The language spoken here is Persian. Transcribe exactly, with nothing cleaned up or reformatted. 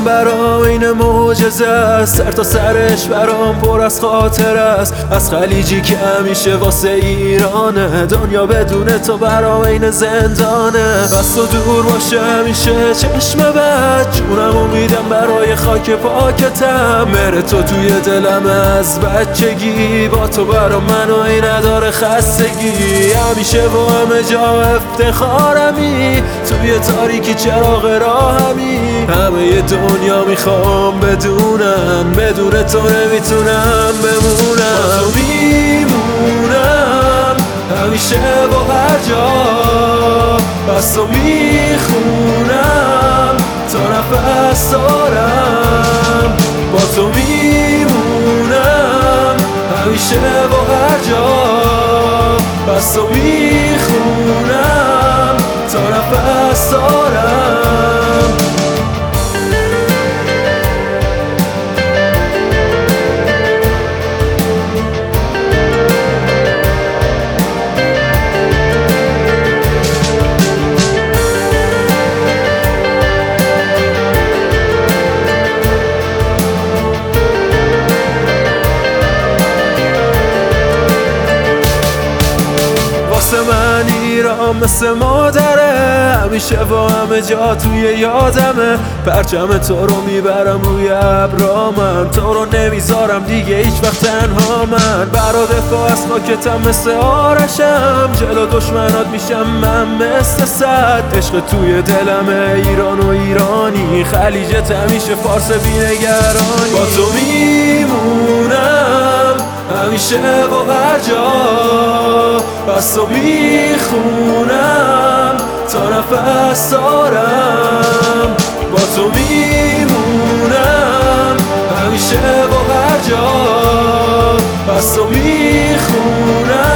دلم برام این معجزه است، سر تا سرش برام پر از خاطر است. از خلیجی که همیشه واسه ایرانه، دنیا بدون تو برام این زندانه. بس تو دور باشه همیشه چشم بد، جونم امیدم برای خاک پاکتم. مهر تو توی دلم از بچگی، با تو برام منو این نداره خستگی. همیشه با همه جا افتخارمی، توی تاریکی چراغ راهمی. همه دنیا میخوام بدونن، بدون تو نمیتونم بمونم. با تو میمونم همیشه با هر جا، بس تو میخونم تا نفس دارم. با تو میمونم همیشه با هر جا، بس تو میخونم تا نفس دارم. من ایران مثل مادره، همیشه با همه جا توی یادمه. پرچم تو رو میبرم روی ابرامم، تو رو نمیذارم دیگه هیچ وقت تنها. من برا دفاع از خاکتم مثل آرشم، جلو دشمنات میشم من مثل سد. عشق توی دلمه ایران و ایرانی، خلیجت همیشه فارس بی‌نگرانی. با تو میمونم همیشه با هر جا، بس تو میخونم تا نفس دارم. با تو میمونم همیشه با هر جا، بس تو میخونم